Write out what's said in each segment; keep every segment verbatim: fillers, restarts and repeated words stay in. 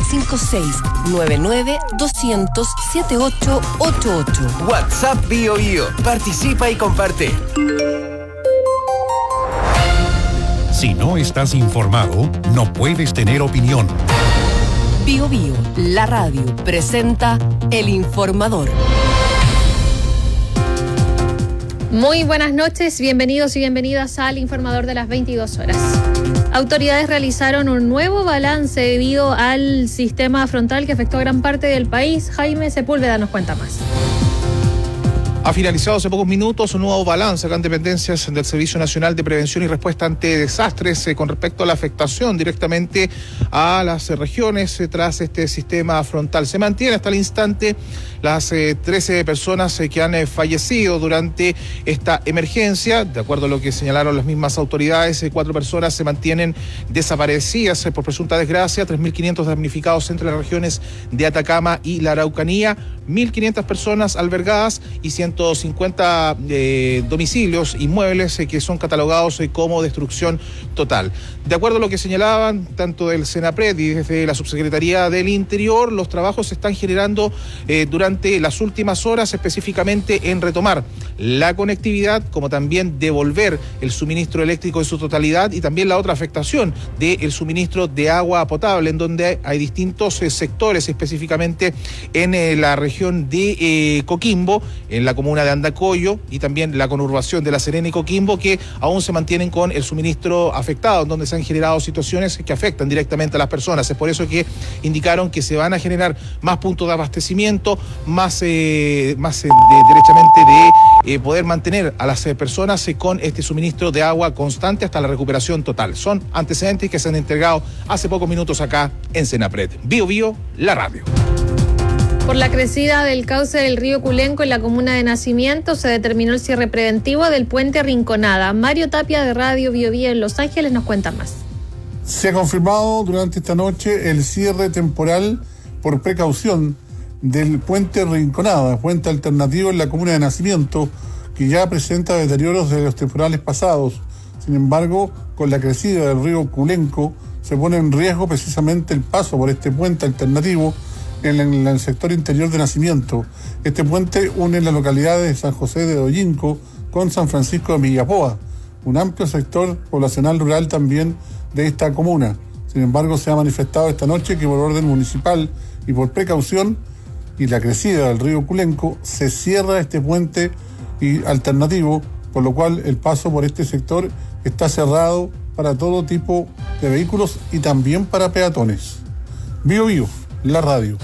cinco seis nueve nueve dos cero cero siete ocho ocho ocho. WhatsApp BioBio. Participa y comparte. Si no estás informado, no puedes tener opinión. BioBio, la radio, presenta El Informador. Muy buenas noches, bienvenidos y bienvenidas al Informador de las veintidós horas. Autoridades realizaron un nuevo balance debido al sistema frontal que afectó a gran parte del país. Jaime Sepúlveda nos cuenta más. Ha finalizado hace pocos minutos un nuevo balance acá en dependencias del Servicio Nacional de Prevención y Respuesta ante Desastres eh, con respecto a la afectación directamente a las eh, regiones eh, tras este sistema frontal. Se mantiene hasta el instante las eh, trece personas eh, que han eh, fallecido durante esta emergencia. De acuerdo a lo que señalaron las mismas autoridades, eh, cuatro personas se mantienen desaparecidas eh, por presunta desgracia, tres mil quinientos damnificados entre las regiones de Atacama y la Araucanía, mil quinientas personas albergadas y ciento cincuenta eh, domicilios, inmuebles eh, que son catalogados eh, como destrucción total. De acuerdo a lo que señalaban tanto del Senapred y desde la Subsecretaría del Interior, los trabajos se están generando eh, durante las últimas horas, específicamente en retomar la conectividad, como también devolver el suministro eléctrico en su totalidad y también la otra afectación del suministro de agua potable, en donde hay distintos eh, sectores, específicamente en eh, la región de eh, Coquimbo, en la comuna de Andacollo y también la conurbación de La Serena y Coquimbo, que aún se mantienen con el suministro afectado, en donde se han generado situaciones que afectan directamente a las personas. Es por eso que indicaron que se van a generar más puntos de abastecimiento, más, eh, más eh, de, derechamente de eh, poder mantener a las eh, personas eh, con este suministro de agua constante hasta la recuperación total. Son antecedentes que se han entregado hace pocos minutos acá en Senapred. Bio Bio, la radio. Por la crecida del cauce del río Culenco en la comuna de Nacimiento, se determinó el cierre preventivo del puente Rinconada. Mario Tapia de Radio BioBio en Los Ángeles nos cuenta más. Se ha confirmado durante esta noche el cierre temporal por precaución del puente Rinconada, puente alternativo en la comuna de Nacimiento, que ya presenta deterioros de los temporales pasados. Sin embargo, con la crecida del río Culenco, se pone en riesgo precisamente el paso por este puente alternativo en el, en el sector interior de Nacimiento. Este puente une las localidades de San José de Ollinco con San Francisco de Millapoa, un amplio sector poblacional rural también de esta comuna. Sin embargo, se ha manifestado esta noche que por orden municipal y por precaución y la crecida del río Culenco, se cierra este puente y alternativo, por lo cual el paso por este sector está cerrado para todo tipo de vehículos y también para peatones. Bio Bio, la radio.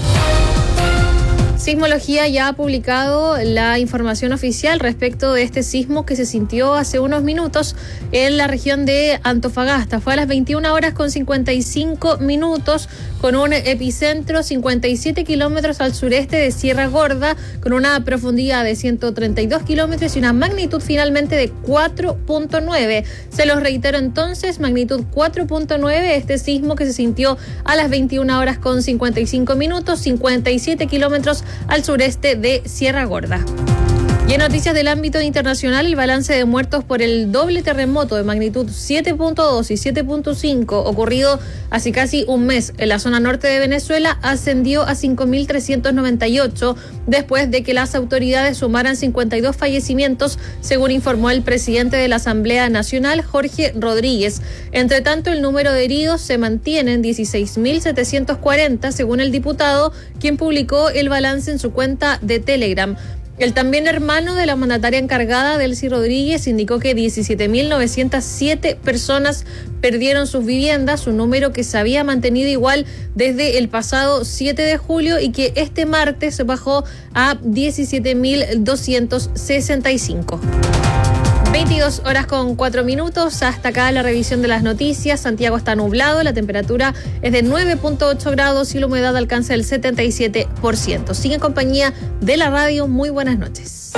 Sismología ya ha publicado la información oficial respecto de este sismo que se sintió hace unos minutos en la región de Antofagasta. Fue a las veintiuna horas con cincuenta y cinco minutos, con un epicentro cincuenta y siete kilómetros al sureste de Sierra Gorda, con una profundidad de ciento treinta y dos kilómetros y una magnitud finalmente de cuatro punto nueve. Se los reitero entonces, magnitud cuatro punto nueve, este sismo que se sintió a las veintiuna horas con cincuenta y cinco minutos, cincuenta y siete kilómetros al sureste de Sierra Gorda. Y en noticias del ámbito internacional, el balance de muertos por el doble terremoto de magnitud siete punto dos y siete punto cinco ocurrido hace casi un mes en la zona norte de Venezuela ascendió a cinco mil trescientos noventa y ocho después de que las autoridades sumaran cincuenta y dos fallecimientos, según informó el presidente de la Asamblea Nacional, Jorge Rodríguez. Entre tanto, el número de heridos se mantiene en dieciséis mil setecientos cuarenta, según el diputado, quien publicó el balance en su cuenta de Telegram. El también hermano de la mandataria encargada, Delcy Rodríguez, indicó que diecisiete mil novecientas siete personas perdieron sus viviendas, un número que se había mantenido igual desde el pasado siete de julio y que este martes bajó a diecisiete mil doscientos sesenta y cinco. veintidós horas con cuatro minutos, hasta acá la revisión de las noticias. Santiago está nublado, la temperatura es de nueve punto ocho grados y la humedad alcanza el setenta y siete por ciento. Sigue en compañía de la radio, muy buenas noches.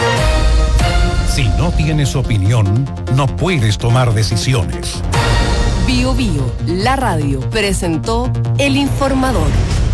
Si no tienes opinión, no puedes tomar decisiones. Bio Bio, la radio, presentó El Informador.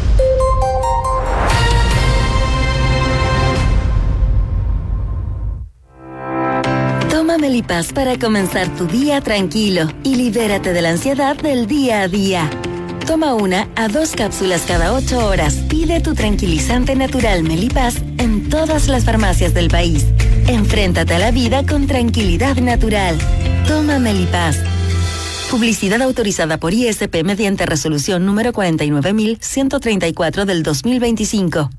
Toma Melipaz para comenzar tu día tranquilo y libérate de la ansiedad del día a día. toma una a dos cápsulas cada ocho horas. Pide tu tranquilizante natural Melipaz en todas las farmacias del país. Enfréntate a la vida con tranquilidad natural. Toma Melipaz. Publicidad autorizada por I S P mediante resolución número cuarenta y nueve mil ciento treinta y cuatro del dos mil veinticinco.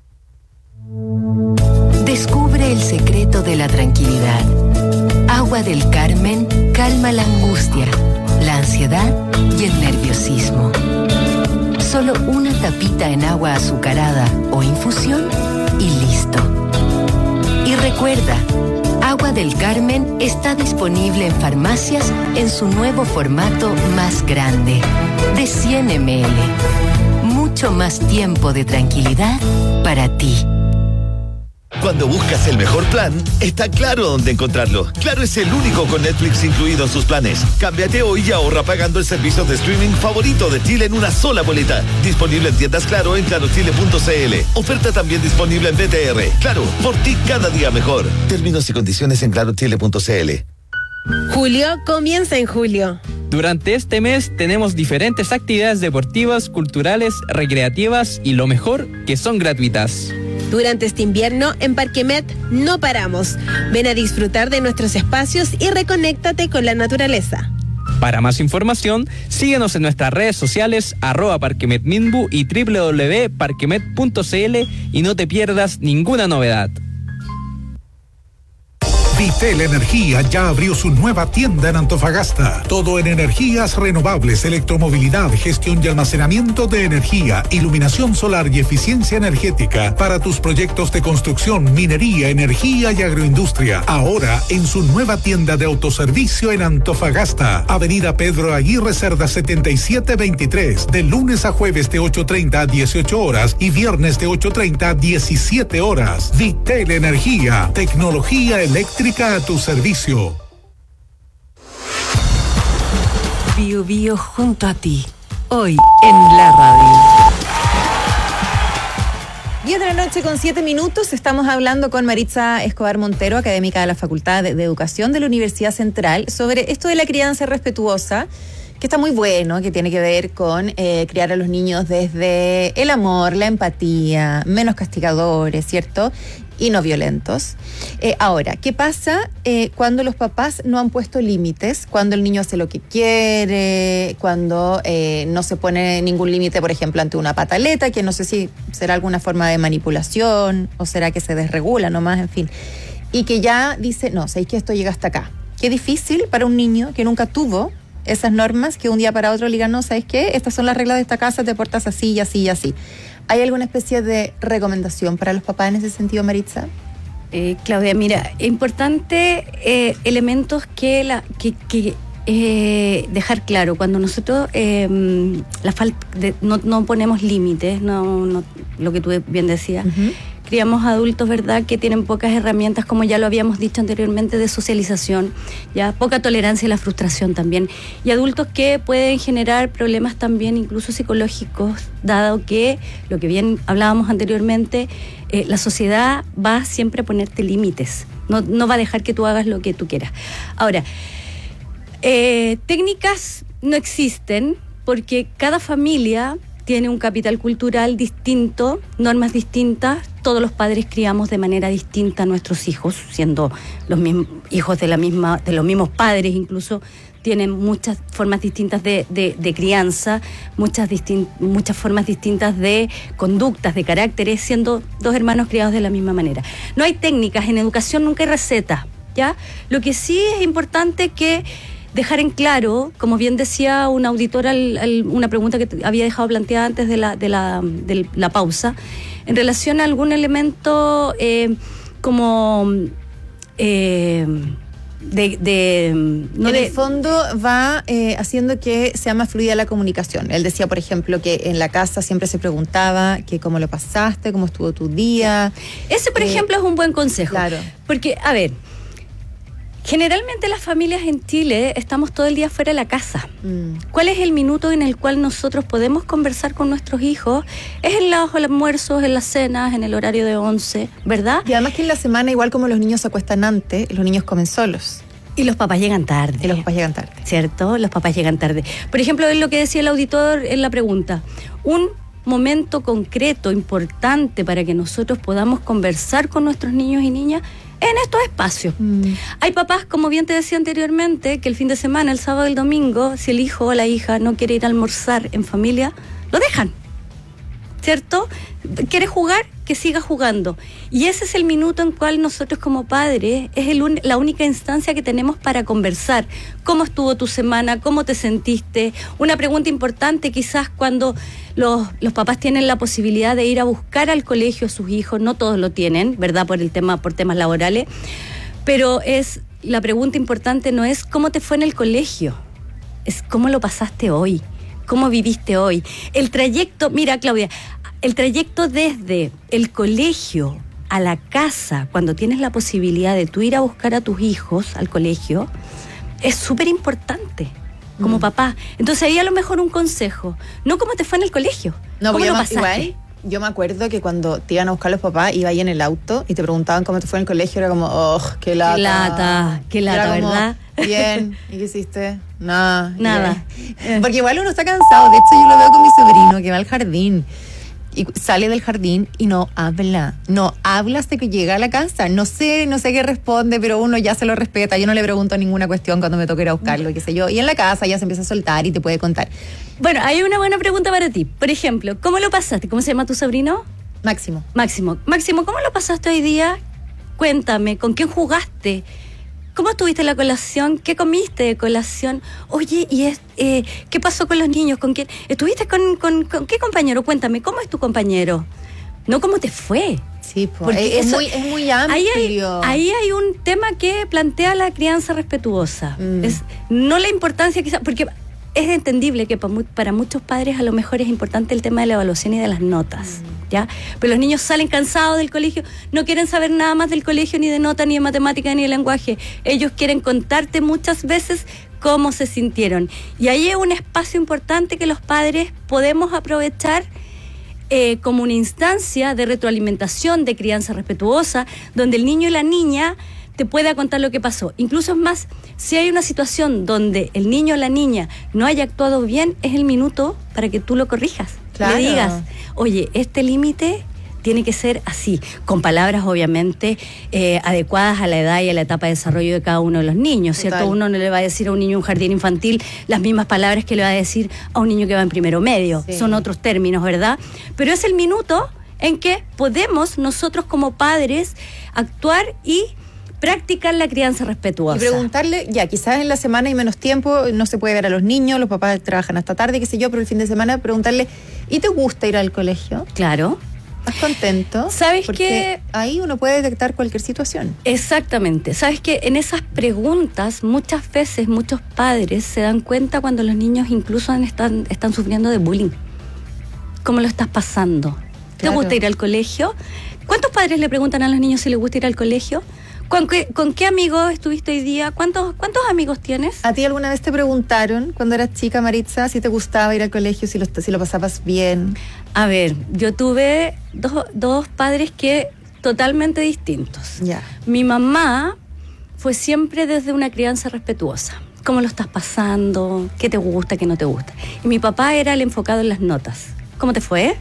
Descubre el secreto de la tranquilidad. Agua del Carmen calma la angustia, la ansiedad y el nerviosismo. Solo una tapita en agua azucarada o infusión y listo. Y recuerda, Agua del Carmen está disponible en farmacias en su nuevo formato más grande, de cien mililitros. Mucho más tiempo de tranquilidad para ti. Cuando buscas el mejor plan, está claro dónde encontrarlo. Claro es el único con Netflix incluido en sus planes. Cámbiate hoy y ahorra pagando el servicio de streaming favorito de Chile en una sola boleta. Disponible en tiendas Claro en claro chile punto c l. Oferta también disponible en B T R. Claro, por ti cada día mejor. Términos y condiciones en claro chile punto c l. Julio comienza en julio. Durante este mes tenemos diferentes actividades deportivas, culturales, recreativas y lo mejor, que son gratuitas. Durante este invierno, en Parquemet no paramos. Ven a disfrutar de nuestros espacios y reconéctate con la naturaleza. Para más información, síguenos en nuestras redes sociales, arroba parquemetminbu y doble u doble u doble u punto parquemet punto c l y no te pierdas ninguna novedad. Vitel Energía ya abrió su nueva tienda en Antofagasta. Todo en energías renovables, electromovilidad, gestión y almacenamiento de energía, iluminación solar y eficiencia energética para tus proyectos de construcción, minería, energía y agroindustria. Ahora en su nueva tienda de autoservicio en Antofagasta. Avenida Pedro Aguirre Cerda setenta y siete veintitrés. De lunes a jueves de ocho treinta a dieciocho horas y viernes de ocho treinta a diecisiete horas. Vitel Energía. Tecnología eléctrica a tu servicio. Bio Bio junto a ti, hoy en la radio. diez de la noche con siete minutos, estamos hablando con Maritza Escobar Montero, académica de la Facultad de, de Educación de la Universidad Central, sobre esto de la crianza respetuosa, que está muy bueno, que tiene que ver con eh, criar a los niños desde el amor, la empatía, menos castigadores, ¿cierto? Y no violentos. Eh, ahora, ¿qué pasa eh, cuando los papás no han puesto límites? Cuando el niño hace lo que quiere, cuando eh, no se pone ningún límite, por ejemplo, ante una pataleta, que no sé si será alguna forma de manipulación o será que se desregula nomás, en fin. Y que ya dice, no, sabéis que esto llega hasta acá. Qué difícil para un niño que nunca tuvo esas normas, que un día para otro le digan, no, ¿sabes qué? Estas son las reglas de esta casa, te portas así y así y así. ¿Hay alguna especie de recomendación para los papás en ese sentido, Maritza? Eh, Claudia, mira, importante eh, elementos que, la, que, que eh, dejar claro. Cuando nosotros eh, la falta de, no, no ponemos límites, no, no, lo que tú bien decías, uh-huh. Criamos adultos, ¿verdad?, que tienen pocas herramientas, como ya lo habíamos dicho anteriormente, de socialización, ya poca tolerancia a la frustración también, y adultos que pueden generar problemas también incluso psicológicos, dado que, lo que bien hablábamos anteriormente, eh, la sociedad va siempre a ponerte límites, no, no va a dejar que tú hagas lo que tú quieras. Ahora, eh, técnicas no existen, porque cada familia tiene un capital cultural distinto, normas distintas. Todos los padres criamos de manera distinta a nuestros hijos, siendo los mismos hijos de la misma, de los mismos padres, incluso tienen muchas formas distintas de, de, de crianza, muchas, distin, muchas formas distintas de conductas, de caracteres, siendo dos hermanos criados de la misma manera. No hay técnicas, en educación nunca hay recetas, ¿ya? Lo que sí es importante que dejar en claro, como bien decía un auditor, al, al, una pregunta que había dejado planteada antes de la, de la, de la pausa, en relación a algún elemento eh, como eh, de, de no en de, el fondo va eh, haciendo que sea más fluida la comunicación. Él decía, por ejemplo, que en la casa siempre se preguntaba que cómo lo pasaste, cómo estuvo tu día. Ese, por eh, ejemplo, es un buen consejo. Claro. Porque, a ver, generalmente las familias en Chile estamos todo el día fuera de la casa. Mm. ¿Cuál es el minuto en el cual nosotros podemos conversar con nuestros hijos? Es en los almuerzos, en las cenas, en el horario de once, ¿verdad? Y además que en la semana, igual como los niños se acuestan antes, los niños comen solos. Y los papás llegan tarde. Y los papás llegan tarde. ¿Cierto? Los papás llegan tarde. Por ejemplo, es lo que decía el auditor en la pregunta. Un momento concreto, importante para que nosotros podamos conversar con nuestros niños y niñas en estos espacios. Mm. Hay papás, como bien te decía anteriormente, que el fin de semana, el sábado y el domingo, si el hijo o la hija no quiere ir a almorzar en familia, lo dejan. ¿Cierto? ¿Quiere jugar? Que siga jugando. Y ese es el minuto en cual nosotros como padres es el un, la única instancia que tenemos para conversar. ¿Cómo estuvo tu semana? ¿Cómo te sentiste? Una pregunta importante quizás cuando los, los papás tienen la posibilidad de ir a buscar al colegio a sus hijos, no todos lo tienen, ¿verdad? Por el tema, por temas laborales, pero es la pregunta importante no es ¿cómo te fue en el colegio? Es ¿cómo lo pasaste hoy? ¿Cómo viviste hoy? El trayecto, mira Claudia, el trayecto desde el colegio a la casa, cuando tienes la posibilidad de tú ir a buscar a tus hijos al colegio, es súper importante como mm. papá. Entonces ahí a lo mejor un consejo, no cómo te fue en el colegio, no, cómo lo me, pasaste. Igual, yo me acuerdo que cuando te iban a buscar los papás, iba ahí en el auto y te preguntaban cómo te fue en el colegio, era como, oh, qué lata. Qué lata, qué lata, era como, ¿verdad? Bien, ¿y qué hiciste? Nada. Nada. Bien. Porque igual uno está cansado, de hecho yo lo veo con mi sobrino que va al jardín. Y sale del jardín y no habla, no habla hasta que llega a la casa. No sé, no sé qué responde, pero uno ya se lo respeta. Yo no le pregunto ninguna cuestión cuando me toque ir a buscarlo, qué sé yo. Y en la casa ya se empieza a soltar y te puede contar. Bueno, hay una buena pregunta para ti. Por ejemplo, ¿cómo lo pasaste? ¿Cómo se llama tu sobrino? Máximo. Máximo. Máximo, ¿cómo lo pasaste hoy día? Cuéntame, ¿con quién jugaste? ¿Cómo estuviste en la colación? ¿Qué comiste de colación? Oye, ¿y es, eh, qué pasó con los niños? ¿Con quién? ¿Estuviste con, con, con qué compañero? Cuéntame, ¿cómo es tu compañero? No, ¿cómo te fue? Sí, pues, es, eso, muy, es muy amplio. Ahí hay, ahí hay un tema que plantea la crianza respetuosa. Mm. Es no la importancia quizás, porque es entendible que para, para muchos padres a lo mejor es importante el tema de la evaluación y de las notas. Mm. ¿Ya? Pero los niños salen cansados del colegio, no quieren saber nada más del colegio, ni de nota, ni de matemática, ni de lenguaje. Ellos quieren contarte muchas veces cómo se sintieron. Y ahí es un espacio importante que los padres podemos aprovechar eh, como una instancia de retroalimentación, de crianza respetuosa, donde el niño y la niña te pueda contar lo que pasó. Incluso es más, si hay una situación donde el niño o la niña no haya actuado bien, es el minuto para que tú lo corrijas. Claro. Le digas, oye, este límite tiene que ser así, con palabras obviamente eh, adecuadas a la edad y a la etapa de desarrollo de cada uno de los niños, ¿cierto? Total. Uno no le va a decir a un niño en un jardín infantil las mismas palabras que le va a decir a un niño que va en primero medio. Sí. Son otros términos, ¿verdad? Pero es el minuto en que podemos nosotros como padres actuar y practicar la crianza respetuosa. Y preguntarle, ya, quizás en la semana hay menos tiempo, no se puede ver a los niños, los papás trabajan hasta tarde, qué sé yo, pero el fin de semana preguntarle, ¿y te gusta ir al colegio? Claro. ¿Estás contento? ¿Sabes Porque qué? Ahí uno puede detectar cualquier situación. Exactamente. ¿Sabes qué? En esas preguntas, muchas veces, muchos padres se dan cuenta cuando los niños incluso están, están sufriendo de bullying. ¿Cómo lo estás pasando? ¿Te claro. gusta ir al colegio? ¿Cuántos padres le preguntan a los niños si les gusta ir al colegio? ¿Con qué, ¿Con qué amigos estuviste hoy día? ¿Cuántos, ¿Cuántos amigos tienes? ¿A ti alguna vez te preguntaron, cuando eras chica, Maritza, si te gustaba ir al colegio, si lo, si lo pasabas bien? A ver, yo tuve dos, dos padres que totalmente distintos. Ya. Mi mamá fue siempre desde una crianza respetuosa. ¿Cómo lo estás pasando? ¿Qué te gusta? ¿Qué no te gusta? Y mi papá era el enfocado en las notas. ¿Cómo te fue?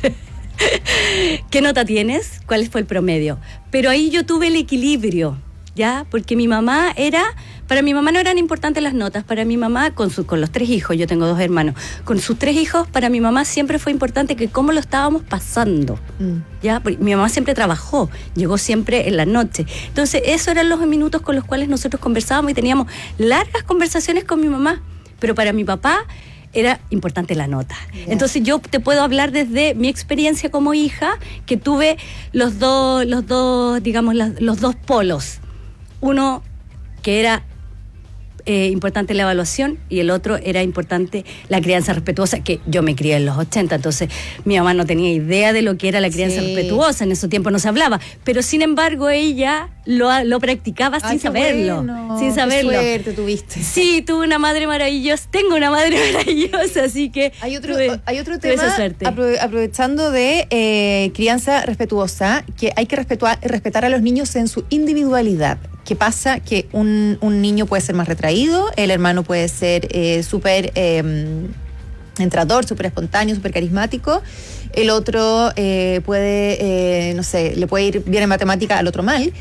¿Qué nota tienes? ¿Cuál fue el promedio? Pero ahí yo tuve el equilibrio, ¿ya? Porque mi mamá era... Para mi mamá no eran importantes las notas. Para mi mamá, con, su, con los tres hijos, yo tengo dos hermanos, con sus tres hijos, para mi mamá siempre fue importante que cómo lo estábamos pasando, mm. ¿ya? Porque mi mamá siempre trabajó, llegó siempre en la noche. Entonces, esos eran los minutos con los cuales nosotros conversábamos y teníamos largas conversaciones con mi mamá. Pero para mi papá era importante la nota. Yeah. Entonces yo te puedo hablar desde mi experiencia como hija, que tuve los dos, los dos, digamos, las, los dos polos. Uno que era eh, importante la evaluación y el otro era importante la crianza respetuosa, que yo me crié en los ochenta, entonces mi mamá no tenía idea de lo que era la crianza sí. respetuosa, en ese tiempo no se hablaba, pero sin embargo ella lo, lo practicaba Ay, sin saberlo, bueno. sin saberlo. Qué suerte tuviste. Sí, tuve una madre maravillosa, tengo una madre maravillosa, así que hay otro, tuve, hay otro tema, aprove- aprovechando de eh, crianza respetuosa, que hay que respetuar, respetar a los niños en su individualidad. ¿qué pasa? Que un, un niño puede ser más retraído, el hermano puede ser eh, súper eh, entrador, súper espontáneo, súper carismático, el otro eh, puede, eh, no sé, le puede ir bien en matemática, al otro mal.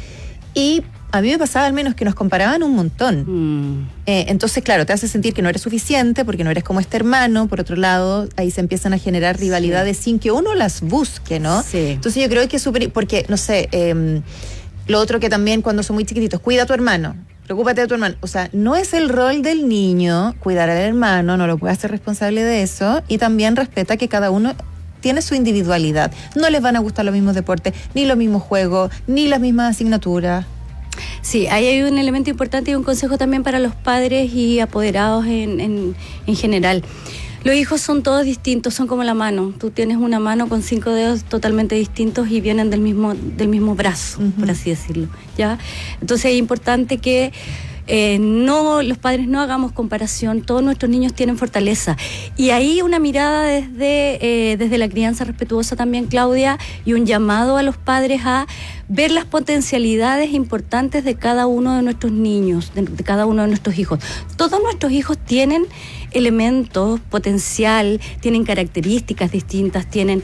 Y a mí me pasaba al menos que nos comparaban un montón. Mm. Eh, entonces, claro, te hace sentir que no eres suficiente porque no eres como este hermano. Por otro lado, ahí se empiezan a generar rivalidades sí. sin que uno las busque, ¿no? Sí. Entonces yo creo que es súper... Porque, no sé, eh, lo otro que también cuando son muy chiquititos, cuida a tu hermano, preocúpate de tu hermano. O sea, no es el rol del niño cuidar al hermano, no lo puede hacer responsable de eso. Y también respeta que cada uno tiene su individualidad. No les van a gustar los mismos deportes, ni los mismos juegos, ni las mismas asignaturas. Sí, ahí hay un elemento importante y un consejo también para los padres y apoderados en, en, en general. Los hijos son todos distintos, son como la mano. Tú tienes una mano con cinco dedos totalmente distintos y vienen del mismo, del mismo brazo, uh-huh. por así decirlo, ¿ya? Entonces es importante que Eh, no, los padres no hagamos comparación, todos nuestros niños tienen fortaleza. Y ahí una mirada desde, eh, desde la crianza respetuosa también, Claudia, y un llamado a los padres a ver las potencialidades importantes de cada uno de nuestros niños, de, de cada uno de nuestros hijos. Todos nuestros hijos tienen elementos, potencial, tienen características distintas, tienen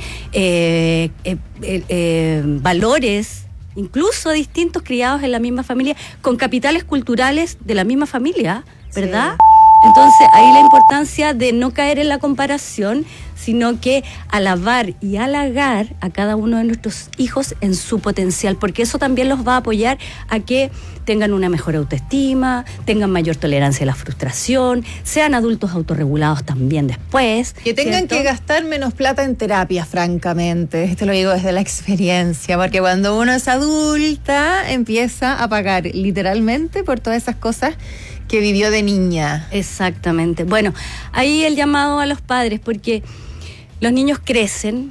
eh, eh, eh, eh, valores, incluso distintos, criados en la misma familia, con capitales culturales de la misma familia, ¿verdad? Sí. Entonces, ahí la importancia de no caer en la comparación, sino que alabar y halagar a cada uno de nuestros hijos en su potencial, porque eso también los va a apoyar a que tengan una mejor autoestima, tengan mayor tolerancia a la frustración, sean adultos autorregulados también después. Que tengan ¿cierto? que gastar menos plata en terapia, francamente. Esto lo digo desde la experiencia, porque cuando uno es adulta, empieza a pagar literalmente por todas esas cosas que vivió de niña. Exactamente. Bueno, ahí el llamado a los padres, porque los niños crecen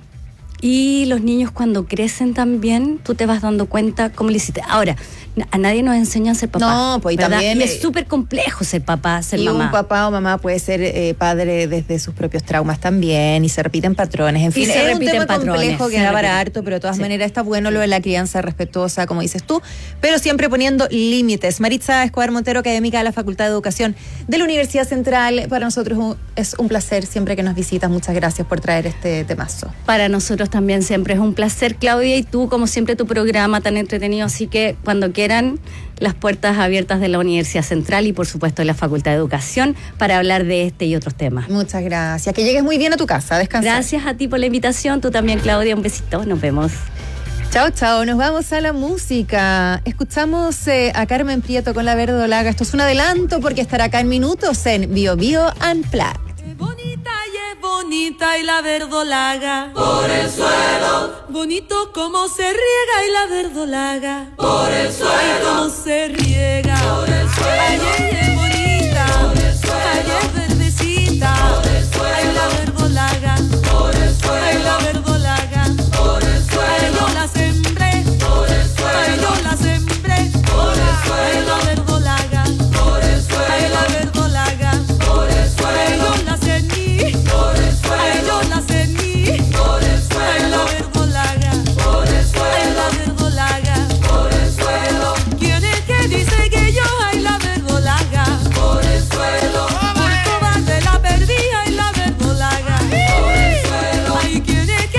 y los niños cuando crecen también, tú te vas dando cuenta cómo le hiciste. Ahora, a nadie nos enseña a ser papá. No, pues y también... Y es súper complejo ser papá, ser y mamá. Y un papá o mamá puede ser eh, padre desde sus propios traumas también, y se repiten patrones. En fin, y se es un tema patrones, complejo que da para harto, pero de todas sí. maneras está bueno lo de la crianza respetuosa, como dices tú, pero siempre poniendo límites. Maritza Escobar Montero, académica de la Facultad de Educación de la Universidad Central. Para nosotros es un placer siempre que nos visitas. Muchas gracias por traer este temazo. Para nosotros también siempre es un placer, Claudia, y tú, como siempre, tu programa tan entretenido, así que cuando quieran, las puertas abiertas de la Universidad Central y por supuesto de la Facultad de Educación para hablar de este y otros temas. Muchas gracias, que llegues muy bien a tu casa, descansa. Gracias a ti por la invitación, tú también, Claudia, un besito, nos vemos. Chao, chao, nos vamos a la música. Escuchamos eh, a Carmen Prieto con La Verdolaga. Esto es un adelanto porque estará acá en minutos en Bio Bio Unplugged. Bonita y es bonita y la verdolaga por el suelo. Bonito como se riega y la verdolaga por el suelo. Ay, cómo se riega por el suelo. Ay, ella es bonita por el suelo. Ay, es verdecita por el suelo. Ay, la verdolaga por el suelo. Ay, la verdolaga por el suelo. Ay, yo la sembré por el suelo. Ay, yo la sembré por el suelo. Ay, la verdolaga por el suelo. Ay, la verdolaga por el suelo. Ay, yo la sembré por el suelo. Ay, yo la sembré por el suelo. Ay, la verdolaga por el suelo. Ay, la verdolaga por el suelo. ¿Quién es que dice que yo ay la verdolaga por el suelo? Por cobarde la perdí ay la verdolaga por el suelo. Ay, ¿quién es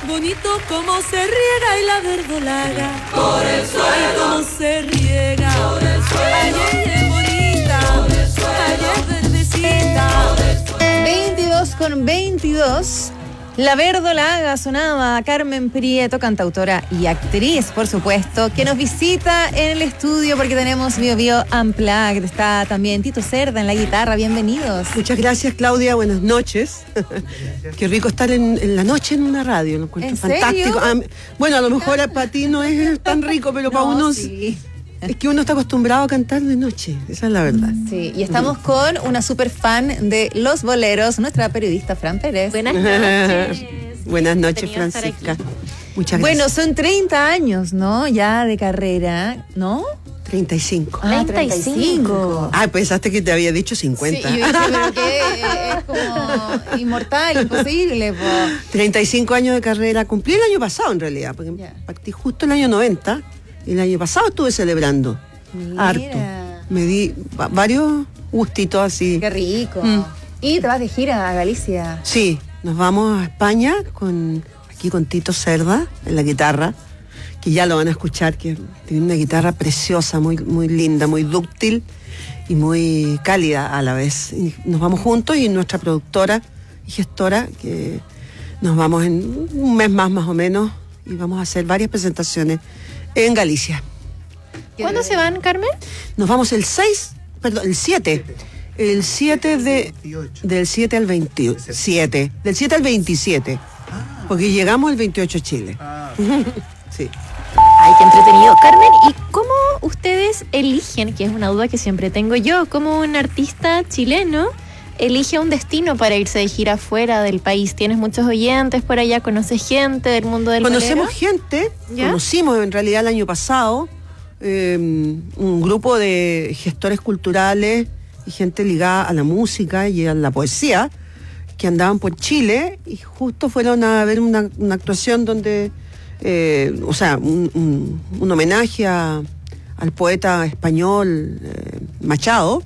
bonito como se riega y la verdolaga. Por el suelo. Ay, cómo se riega. Por el suelo. Ay, es bonita. Por el suelo. Ay, es verdecita. veintidós con veintidós. La verdolaga sonaba Carmen Prieto, cantautora y actriz, por supuesto, que nos visita en el estudio porque tenemos Bio Bio Unplugged. Está también Tito Cerda en la guitarra. Bienvenidos. Muchas gracias, Claudia. Buenas noches. Qué rico estar en, en la noche en una radio. Lo encuentro ¿En fantástico. serio? Ah, bueno, a lo mejor para ti no es tan rico, pero No, para uno sí. es que uno está acostumbrado a cantar de noche. Esa es la verdad. Sí, y estamos con una super fan de los boleros, nuestra periodista Fran Pérez. Buenas noches. Buenas noches, Entretenido estar Francisca. aquí. Muchas gracias. Bueno, son treinta años, ¿no? Ya de carrera, ¿no? treinta y cinco. Ah, treinta y cinco. Ah, pensaste que te había dicho cincuenta. Sí, yo dije, pero que es como inmortal, imposible, po. treinta y cinco años de carrera. Cumplí el año pasado, en realidad, porque Ya. partí justo el año noventa. El año pasado estuve celebrando. Mira. Harto. Me di va- varios gustitos así. Qué rico. Mm. Y te vas de gira a Galicia. Sí, nos vamos a España con aquí con Tito Cerda en la guitarra, que ya lo van a escuchar, que tiene una guitarra preciosa, muy, muy linda, muy dúctil y muy cálida a la vez. Y nos vamos juntos y nuestra productora y gestora, que nos vamos en un mes más más o menos y vamos a hacer varias presentaciones en Galicia. ¿Cuándo se van, Carmen? Nos vamos el seis, perdón, el siete. El siete de del siete al veintisiete, del siete al veintisiete. Porque llegamos el veintiocho a Chile. Sí. Ay, qué entretenido. Carmen, ¿y cómo ustedes eligen, que es una duda que siempre tengo yo, cómo un artista chileno elige un destino para irse de gira fuera del país? ¿Tienes muchos oyentes por allá? ¿Conoces gente del mundo del Conocemos bolero? gente, ¿Ya? conocimos en realidad el año pasado eh, un grupo de gestores culturales y gente ligada a la música y a la poesía que andaban por Chile y justo fueron a ver una, una actuación donde, eh, o sea, un, un, un homenaje a, al poeta español eh, Machado.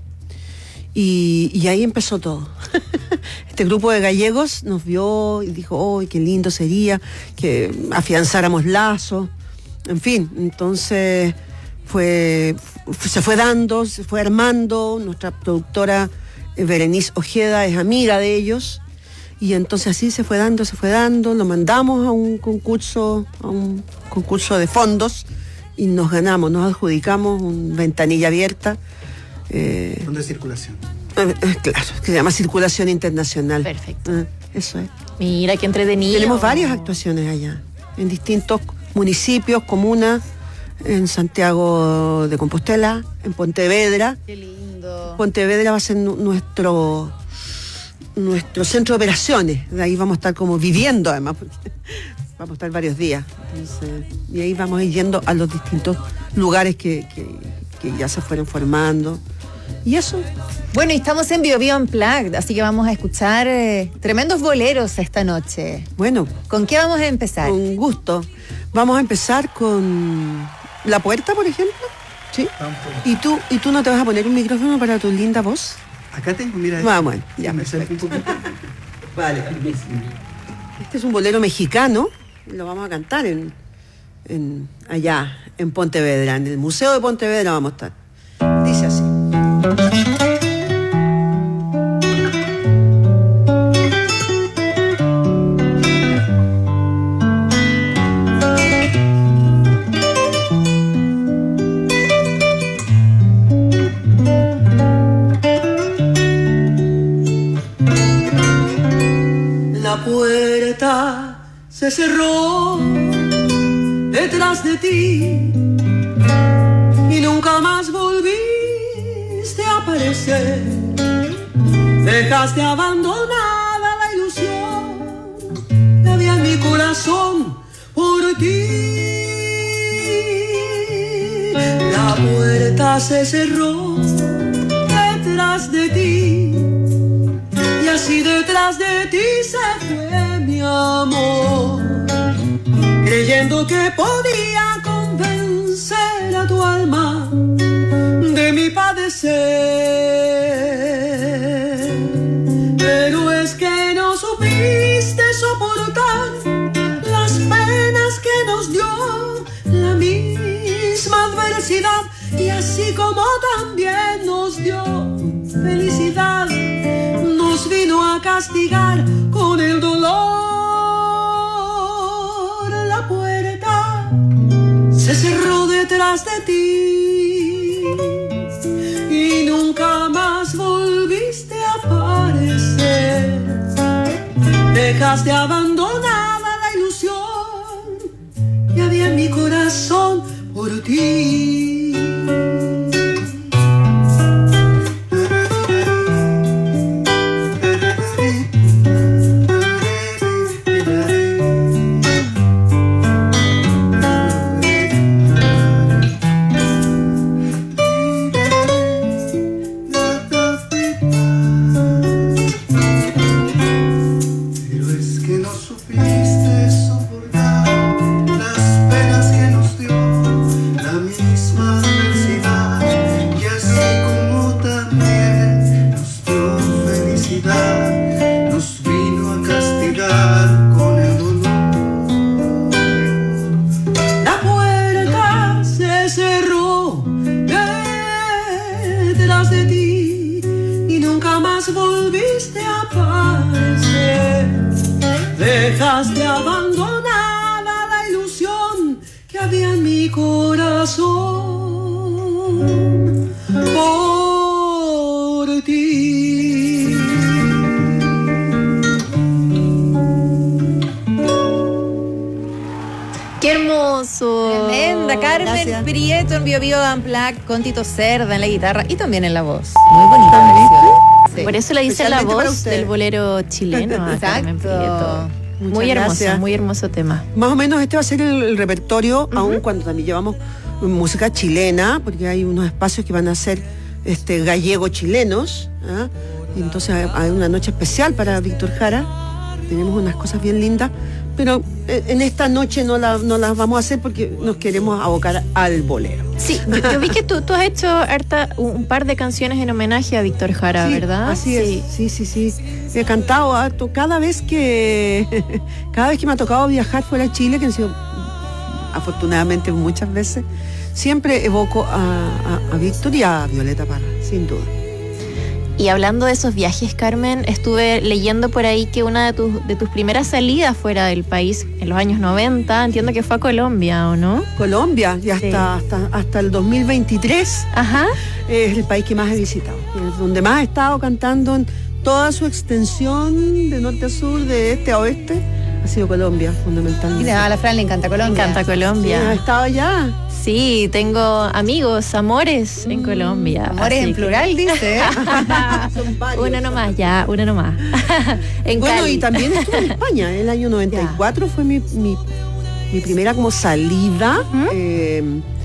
Y, y ahí empezó todo. Este grupo de gallegos nos vio y dijo, oh, qué lindo sería que afianzáramos lazos. En fin, entonces fue, se fue dando, se fue armando. Nuestra productora eh, Berenice Ojeda es amiga de ellos. Y entonces así se fue dando, se fue dando. Lo mandamos a un concurso, a un concurso de fondos y nos ganamos, nos adjudicamos una ventanilla abierta. Eh, Fondo de circulación. Eh, eh, claro, que se llama Circulación Internacional. Perfecto. Eh, eso es. Mira, qué entretenido. Tenemos varias actuaciones allá, en distintos municipios, comunas, en Santiago de Compostela, en Pontevedra. Qué lindo. Pontevedra va a ser nu- nuestro nuestro centro de operaciones. De ahí vamos a estar como viviendo, además, porque vamos a estar varios días. Entonces, y ahí vamos a ir yendo a los distintos lugares que, que, que ya se fueron formando. Y eso. Bueno, y estamos en Bio Bio Unplugged, así que vamos a escuchar eh, tremendos boleros esta noche. Bueno. ¿Con qué vamos a empezar? Con gusto. Vamos a empezar con La Puerta, por ejemplo. ¿Sí? ¿Y tú, ¿Y tú no te vas a poner un micrófono para tu linda voz? Acá tengo, mira. Ah, bueno, ya. Me acerco un poquito. Vale. Este es un bolero mexicano. Lo vamos a cantar en, en allá, en Pontevedra. En el Museo de Pontevedra vamos a estar. Dice así. La puerta se cerró detrás de ti y nunca más volviste a aparecer. Dejaste abandonada la ilusión que había en mi corazón por ti. La puerta se cerró detrás de ti y así detrás de ti se fue mi amor, creyendo que podía convencer a tu alma de mi padecer. Pero es que no supiste soportar las detrás de ti y nunca más volviste a aparecer. Dejaste abandonada la ilusión que había en mi corazón por ti. Dejaste abandonada la ilusión que había en mi corazón por ti. ¡Qué hermoso! Tremenda, Carmen Gracias. Prieto en Bio Bio Unplugged con Tito Cerda en la guitarra y también en la voz. Muy bonita versión. Sí. Por eso le dice la Especialmente para voz usted. del bolero chileno a Carmen Prieto. Muchas Muy hermoso, gracias. muy hermoso tema. Más o menos este va a ser el, el repertorio, uh-huh. aun cuando también llevamos música chilena, porque hay unos espacios que van a ser este, gallego-chilenos. ¿Ah? Y entonces hay, hay una noche especial para Víctor Jara. Tenemos unas cosas bien lindas, pero en esta noche no, la, no las vamos a hacer porque nos queremos abocar al bolero. Sí, yo, yo vi que tú, tú has hecho harta, un, un par de canciones en homenaje a Víctor Jara, Sí, ¿verdad? Así es, sí, sí, sí. He cantado harto cada vez que cada vez que me ha tocado viajar fuera de Chile, que han sido afortunadamente muchas veces, siempre evoco a, a, a Víctor y a Violeta Parra, sin duda. Y hablando de esos viajes, Carmen, estuve leyendo por ahí que una de tus, de tus primeras salidas fuera del país, en los años noventa, entiendo que fue a Colombia, ¿o no? Colombia, y hasta, Sí. hasta, hasta el dos mil veintitrés Ajá. es el país que más he visitado, es donde más he estado cantando en toda su extensión, de norte a sur, de este a oeste, ha sido Colombia, fundamentalmente. Mira, a la Fran le encanta Colombia. Me encanta Sí, Colombia. ¿has estado allá? Sí, tengo amigos, amores en Colombia. Amores así en que- plural, dice. Son varios. Uno nomás, ya, uno nomás. En Bueno, Cali. y también estuve en España. El año noventa y cuatro fue mi, mi, mi primera como salida. Eh,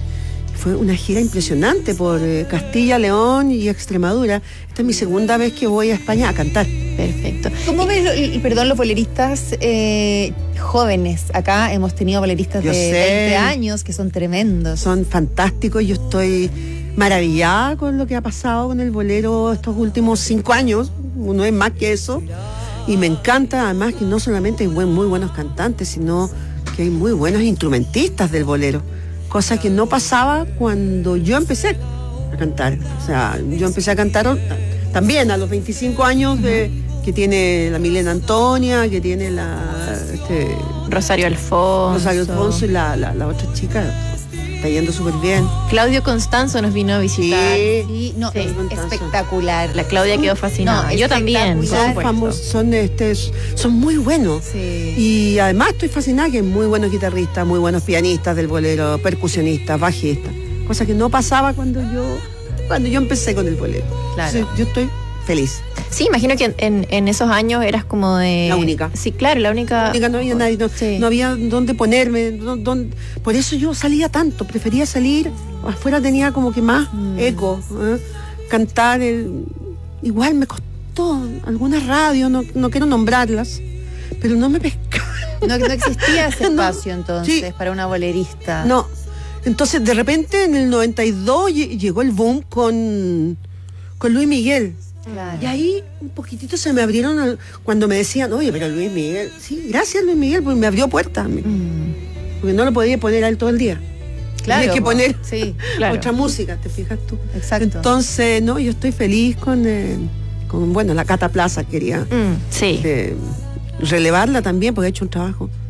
fue una gira impresionante por eh, Castilla, León y Extremadura. Esta es mi segunda vez que voy a España a cantar. Perfecto. ¿Cómo ves, lo- y perdón, los boleristas eh, jóvenes? Acá hemos tenido boleristas Yo de sé. veinte años que son tremendos. Son fantásticos. Yo estoy maravillada con lo que ha pasado con el bolero estos últimos cinco años. No es más que eso. Y me encanta además que no solamente hay buen, muy buenos cantantes, sino que hay muy buenos instrumentistas del bolero. Cosa que no pasaba cuando yo empecé a cantar. O sea, yo empecé a cantar también a los veinticinco años de, que tiene la Milena Antonia, que tiene la este, Rosario Alfonso. Rosario Alfonso y la, la, la otra chica. Está yendo súper bien. Claudio Constanzo nos vino a visitar. Sí. Sí, no, Sí. es espectacular. La Claudia quedó fascinada. No, Yo también. por espectacular. Son supuesto. famosos, son, este, son muy buenos. Sí. Y además estoy fascinada que hay muy buenos guitarristas, muy buenos pianistas del bolero, percusionistas, bajistas. Cosa que no pasaba cuando yo, cuando yo empecé con el bolero. Claro. Entonces, yo estoy feliz. Sí, imagino que en, en, en esos años eras como de... La única. Sí, claro, la única... Diga, no había nadie, no, Sí. no había dónde ponerme. no- dónde- por eso yo salía tanto, prefería salir. Afuera tenía como que más eco. ¿eh? Cantar, el- igual me costó. Algunas radios, no, no quiero nombrarlas, pero no me pescaban. No, no existía ese No. espacio entonces Sí. para una bolerista. No. Entonces, de repente, en el noventa y dos lle- llegó el boom con, con Luis Miguel. Claro. Y ahí un poquitito se me abrieron al- cuando me decían, oye, pero Luis Miguel, sí, gracias Luis Miguel, porque me abrió puertas. me- Porque no lo podía poner a él todo el día. Claro, Tenía que po. poner Sí, claro. otra música, ¿te fijas tú? exacto. Entonces, no, yo estoy feliz con, eh, con bueno, la Cata Plaza, quería Mm, sí. eh, relevarla también, porque ha hecho un trabajo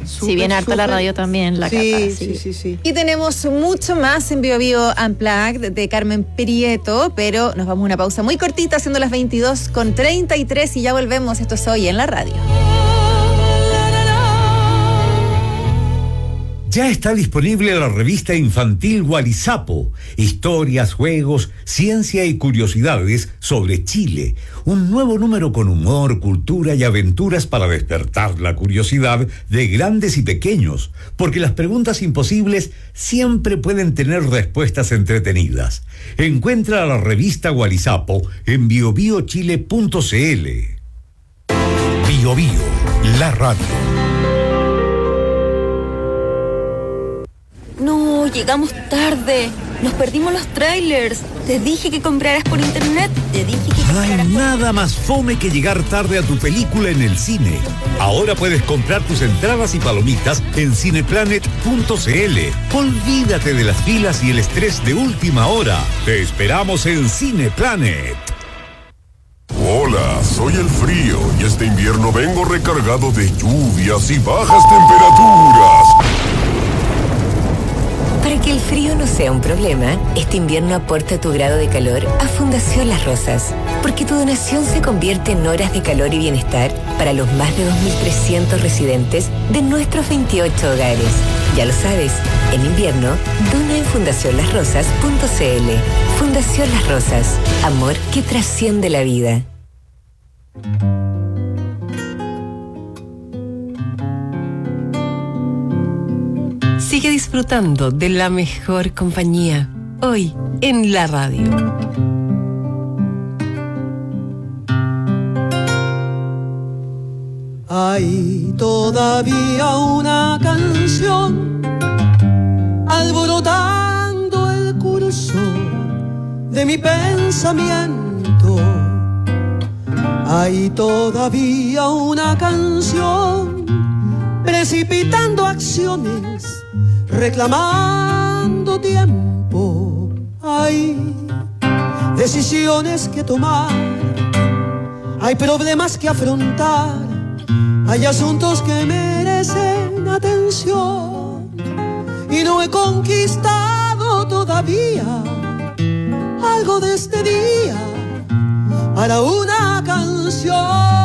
Sí, viene harto la radio también, la sí, Cata. Sí, sí, sí, sí. Y tenemos mucho más en Bio Bio Unplugged de Carmen Prieto, pero nos vamos a una pausa muy cortita, siendo las veintidós con treinta y tres y ya volvemos. Esto es Hoy en la Radio. Ya está disponible la revista infantil Gualizapo, historias, juegos, ciencia y curiosidades sobre Chile. Un nuevo número con humor, cultura y aventuras para despertar la curiosidad de grandes y pequeños, porque las preguntas imposibles siempre pueden tener respuestas entretenidas. Encuentra la revista Gualizapo en bio bio chile punto c l. Bio Bio, la radio. No, llegamos tarde. Nos perdimos los trailers. Te dije que compraras por internet. Te dije que No hay nada más fome que llegar tarde a tu película en el cine. Ahora puedes comprar tus entradas y palomitas en cineplanet punto c l. Olvídate de las filas y el estrés de última hora. Te esperamos en Cineplanet. Hola, soy el frío y este invierno vengo recargado de lluvias y bajas temperaturas. Para que el frío no sea un problema, este invierno aporta tu grado de calor a Fundación Las Rosas, porque tu donación se convierte en horas de calor y bienestar para los más de dos mil trescientos residentes de nuestros veintiocho hogares. Ya lo sabes, en invierno, dona en fundación las rosas punto c l. Fundación Las Rosas, amor que trasciende la vida. Sigue disfrutando de la mejor compañía, hoy en la radio. Hay todavía una canción alborotando el curso de mi pensamiento. Hay todavía una canción precipitando acciones, reclamando tiempo. Hay decisiones que tomar, hay problemas que afrontar, hay asuntos que merecen atención y no he conquistado todavía algo de este día para una canción.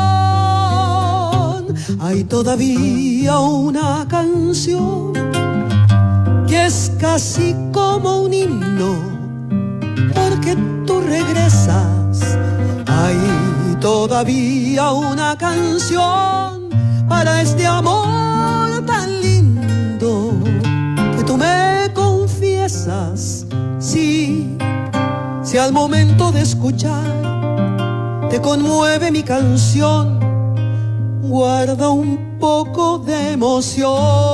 Hay todavía una canción que es casi como un himno, porque tú regresas. Hay todavía una canción para este amor tan lindo que tú me confiesas. Sí, si al momento de escuchar te conmueve mi canción, guarda un poco de emoción.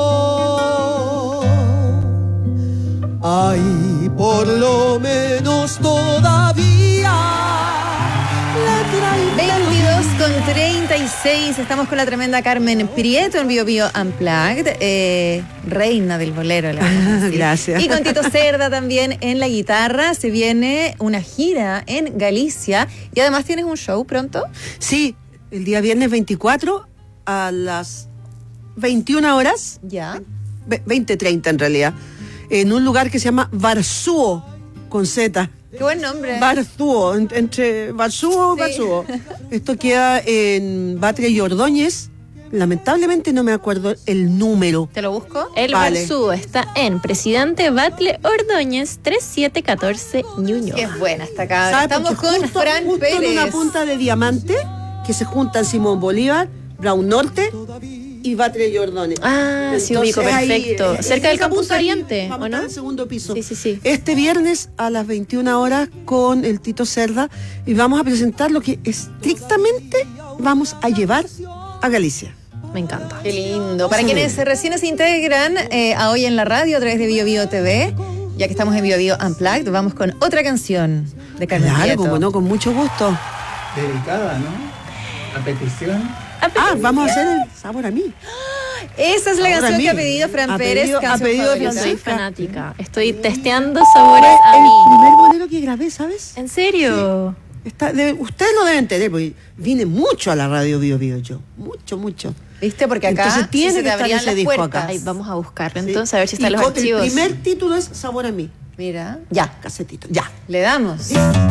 Ay, por lo menos todavía le traigo veintidós con treinta y seis, estamos con la tremenda Carmen Prieto en Bio Bio Unplugged, eh, reina del bolero. Le vamos a decir. Gracias. Y con Tito Cerda también en la guitarra. Se viene una gira en Galicia y además tienes un show pronto. Sí, el día viernes veinticuatro a las veintiuna horas. Ya. veinte treinta en realidad. En un lugar que se llama Varsúo, con Z. Qué buen nombre. Varsúo, en, entre Varsúo, sí. Varsúo. Esto queda en Batlle y Ordóñez. Lamentablemente no me acuerdo el número. ¿Te lo busco? El Vale. Varsúo está en Presidente Batlle Ordóñez treinta y siete catorce Ñuñoa. Qué buena esta cabra. ¿Sabe? Estamos Porque con justo, Fran justo Pérez. en una punta de diamante que se juntan Simón Bolívar, Brown Norte y Batlle y Ordóñez. Ah, sí, ubico, perfecto. Ahí, Cerca del esa Campus punta ahí, Oriente, vamos ¿o a estar no? en el segundo piso. Sí, sí, sí. Este viernes a las veintiuna horas con el Tito Cerda y vamos a presentar lo que estrictamente vamos a llevar a Galicia. Me encanta. Qué lindo. Para Sí. quienes recién se integran eh, a Hoy en la Radio a través de Bio Bio T V, ya que estamos en Bio Bio Unplugged, vamos con otra canción de Carmen Claro, Prieto. como no, con mucho gusto. Dedicada, ¿no? A petición. Ah, vamos a hacer el sabor a mí. Esa es la Ahora canción a mí. que ha pedido Fran Ha Pérez. pedido- ha canción pedido de Yo favorita. soy fanática. Estoy testeando sabores a el mí. primer bolero que grabé, ¿sabes? ¿En serio? Está, debe- ustedes lo deben tener, porque vine mucho a la radio Bio Bio yo. Mucho, mucho. ¿Viste? Porque acá entonces tiene sí se que te estar abrían ese las disco puertas. acá. Ay, vamos a buscarlo Sí. entonces, a ver si están Y los con- archivos. El primer título es Sabor a mí. Mira, ya, Casetito, ya. le damos.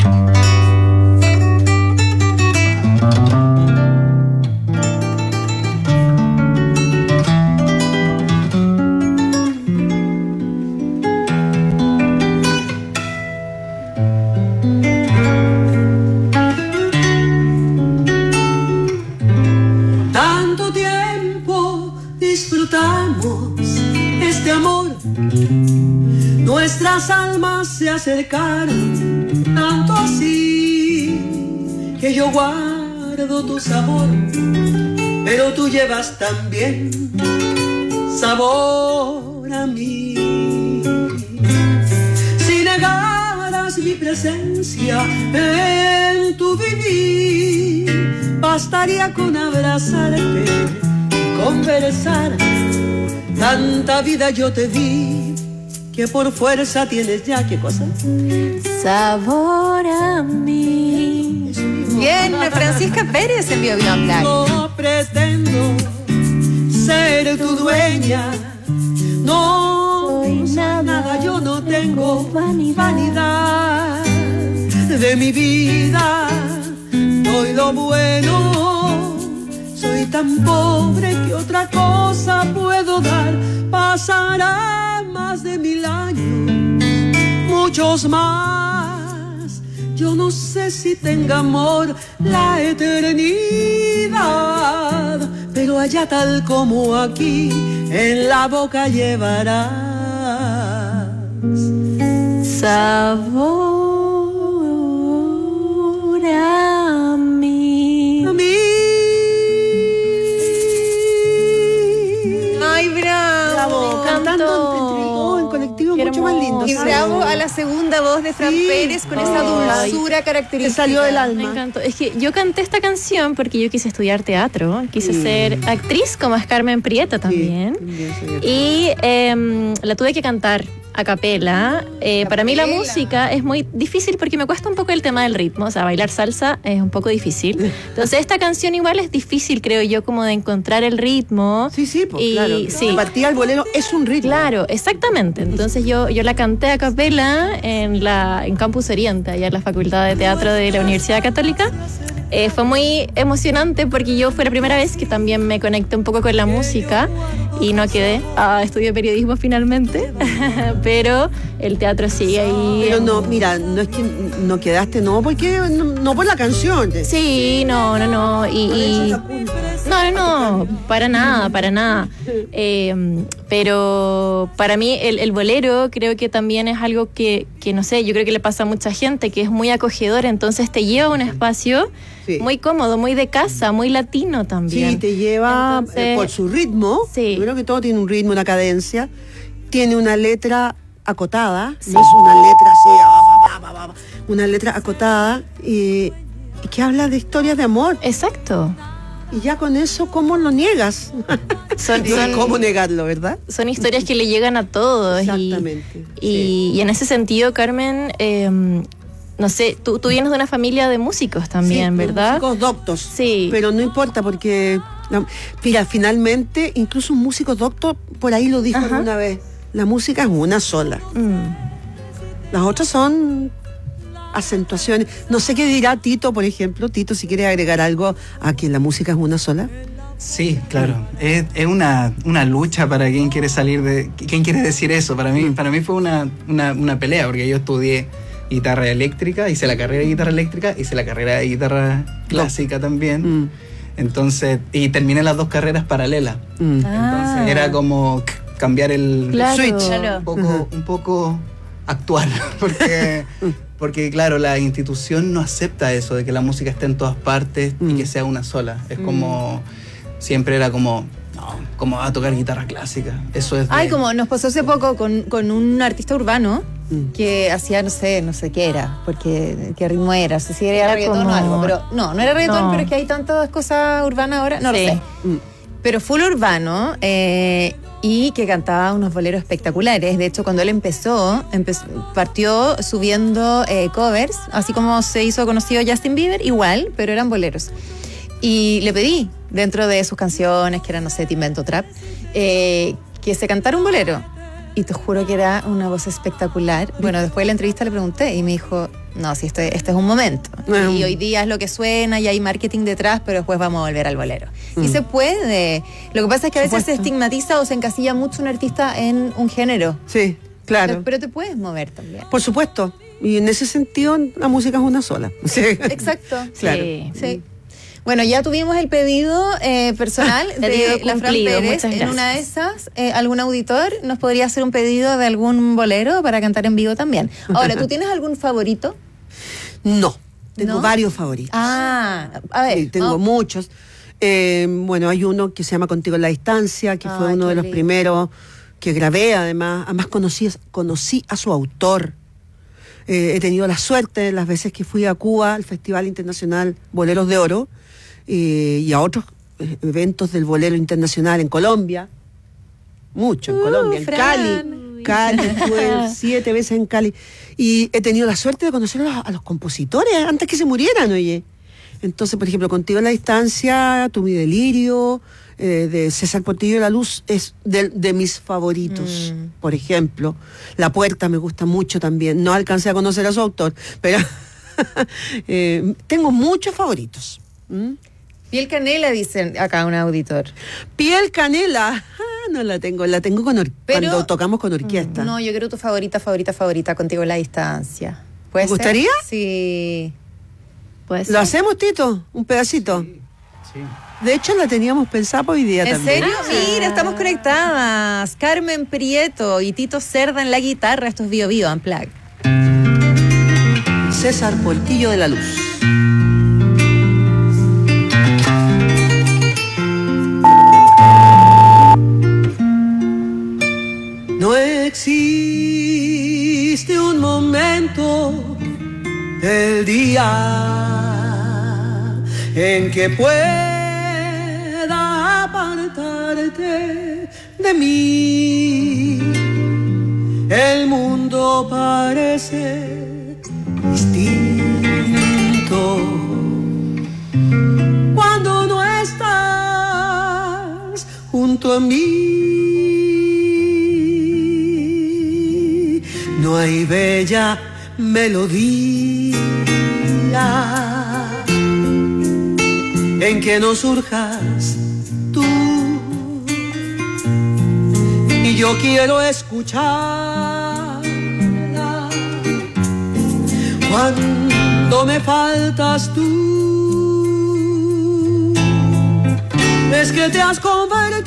Tanto tiempo disfrutamos este amor, nuestras almas se acercaron, tanto así que yo guardo tu sabor, pero tú llevas también sabor a mí. Si negaras mi presencia en tu vivir, bastaría con abrazarte y conversar. Tanta vida yo te di que por fuerza tienes ya, ¿qué cosa? Sabor a mí. Bien, Francisca Pérez en Bio Bio Black. No pretendo ser tu dueña, no soy nada, yo no tengo vanidad de mi vida, doy lo bueno, soy tan pobre que otra cosa puedo dar. Pasará más de mil años, muchos más, yo no sé si tenga amor la eternidad, pero allá tal como aquí en la boca llevarás sabor a mí. a mí. Ay, bravo. Bravo, cantando entre todos en colectivo, Qué mucho más lindo. Y bravo a la segunda voz de Fran Sí. Pérez con esa Ay. dulzura Te característica. salió del Me alma. encantó. Es que yo canté esta canción porque yo quise estudiar teatro, quise ser actriz como es Carmen Prieto también. Y em, la tuve que cantar a capela. Eh, para mí la Capela. música es muy difícil porque me cuesta un poco el tema del ritmo, o sea, bailar salsa es un poco difícil. Entonces esta canción igual es difícil, creo yo, como de encontrar el ritmo. Sí, sí, pues Y- claro. sí. De partida el bolero es un ritmo. Claro, exactamente. Entonces yo, yo la canté a capela en la en Campus Oriente, allá en la Facultad de Teatro de la Universidad Católica. Eh, fue muy emocionante porque yo fue la primera vez que también me conecté un poco con la música y no quedé. Ah, estudié periodismo finalmente, pero el teatro sigue ahí. Pero no, mira, no es que no quedaste, no, porque no, no por la canción. Sí, no, no, no. Y, y- no, no, no, para nada, para nada. Eh, pero para mí el, el bolero creo que también es algo que, que, no sé, yo creo que le pasa a mucha gente, que es muy acogedor, entonces te lleva a un espacio Sí. muy cómodo, muy de casa, muy latino también. Sí, te lleva Entonces, eh, por su ritmo. Sí. Yo creo que todo tiene un ritmo, una cadencia. Tiene una letra acotada, no es una letra así, ah, ba, ba, ba, ba, una letra acotada y, y que habla de historias de amor. Exacto. Y ya con eso, ¿cómo lo niegas? Son, No hay son- ¿Cómo negarlo, verdad? son historias que le llegan a todos. Exactamente. Y, y, y en ese sentido, Carmen, eh, no sé, tú, tú vienes de una familia de músicos también, Sí, ¿verdad? Músicos doctos. Sí. Pero no importa porque, la- mira, finalmente, incluso un músico doctor por ahí lo dijo Ajá. alguna vez. La música es una sola. Mm. Las otras son acentuaciones. No sé qué dirá Tito, por ejemplo. Tito, si quiere agregar algo a que la música es una sola. Sí, claro. Es, es una, una lucha para quien quiere salir de... ¿Quién quiere decir eso? Para mí, para mí fue una, una, una pelea, porque yo estudié guitarra eléctrica, hice la carrera de guitarra eléctrica, hice la carrera de guitarra clásica también. Mm. Entonces, y terminé las dos carreras paralelas. Mm. Entonces Ah. era como c- cambiar el Claro. switch, Claro. un poco, un poco actual, porque, porque claro, la institución no acepta eso, de que la música esté en todas partes y que sea una sola. Es como, siempre era como, no, como a tocar guitarra clásica. Eso es de- Ay, como nos pasó hace poco con, con un artista urbano que hacía, no sé, no sé qué era, porque qué ritmo era, no sé si era, Era reggaetón como- o algo, pero no, no era reggaetón, No. pero es que hay tantas cosas urbanas ahora, no Sí. lo sé. Pero full urbano eh, y que cantaba unos boleros espectaculares. De hecho, cuando él empezó, empezó partió subiendo eh, covers, así como se hizo conocido Justin Bieber, igual, pero eran boleros. Y le pedí, dentro de sus canciones, que eran, no sé, Te Invento Trap, eh, que se cantara un bolero. Y te juro que era una voz espectacular. Bueno, después de la entrevista le pregunté y me dijo, no, si este, este es un momento. Mm. Y hoy día es lo que suena y hay marketing detrás, pero después vamos a volver al bolero. Mm. Y se puede. Lo que pasa es que a veces se estigmatiza o se encasilla mucho un artista en un género. Sí, claro. Pero, pero te puedes mover también. Por supuesto. Y en ese sentido, la música es una sola. Exacto. Claro. Sí. sí. Bueno, ya tuvimos el pedido eh, personal de la Fran Pérez. En una de esas, eh, algún auditor nos podría hacer un pedido de algún bolero para cantar en vivo también. Ahora, ¿tú tienes algún favorito? No, tengo ¿No? varios favoritos. Ah, a ver. Sí, tengo oh. muchos. Eh, bueno, hay uno que se llama Contigo en la Distancia, que Ay, fue uno qué de los lindo. primeros que grabé, además. Además conocí, conocí a su autor. Eh, he tenido la suerte las veces que fui a Cuba, al Festival Internacional Boleros de Oro, eh, y a otros eh, eventos del bolero internacional en Colombia. Mucho en Uh, Colombia, en Fran. Cali. Cali, estuve siete veces en Cali. Y he tenido la suerte de conocer a los, a los compositores antes que se murieran, oye. Entonces, por ejemplo, Contigo en la Distancia, Tu Mi Delirio, eh, de César Portillo de la Luz, es de, de mis favoritos, mm. por ejemplo. La Puerta me gusta mucho también. No alcancé a conocer a su autor, pero eh, tengo muchos favoritos. ¿Mm? Piel Canela, dicen acá un auditor. Piel Canela, ah, no la tengo, la tengo con or- Pero, cuando tocamos con orquesta. No, yo creo tu favorita, favorita, favorita, Contigo en la Distancia. ¿Puede ¿Te gustaría? ser? Sí. Puede ser. ¿Lo hacemos, Tito? ¿Un pedacito? Sí. sí. De hecho, la teníamos pensada para hoy día ¿En también. serio? Mira, estamos conectadas. Carmen Prieto y Tito Cerda en la guitarra. Esto es Bio Bio Unplugged. César Portillo de la Luz. No existe un momento del día en que pueda apartarte de mí. El mundo parece distinto cuando no estás junto a mí. No hay bella melodía en que no surjas tú, y yo quiero escucharla cuando me faltas tú. Es que te has convertido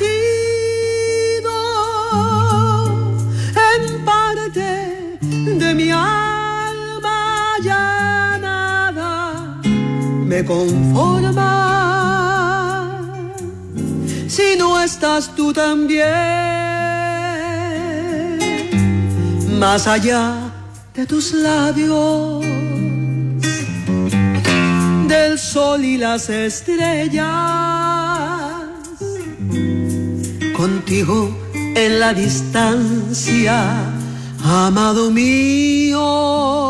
en parte de mi alma, ya nada me conforma si no estás tú también. Más allá de tus labios, del sol y las estrellas, contigo en la distancia, amado mío,